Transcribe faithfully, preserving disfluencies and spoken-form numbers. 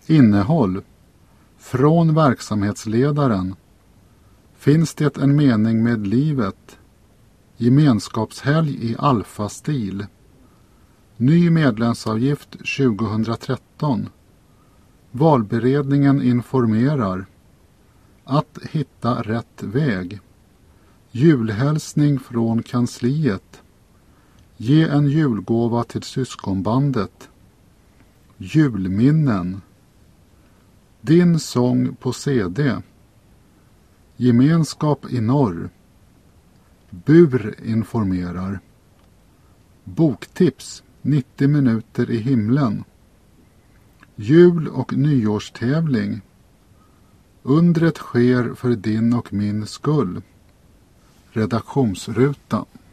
Innehåll. Från verksamhetsledaren. Finns det en mening med livet? Gemenskapshelg i alfastil. Ny medlemsavgift tjugohundratretton. Valberedningen informerar. Att hitta rätt väg. Julhälsning från kansliet. Ge en julgåva till syskonbandet. Julminnen. Din sång på C D. Gemenskap i norr. Bur informerar. Boktips. nittio minuter i himlen. Jul- och nyårstävling. Undret sker för din och min skull. Redaktionsruta.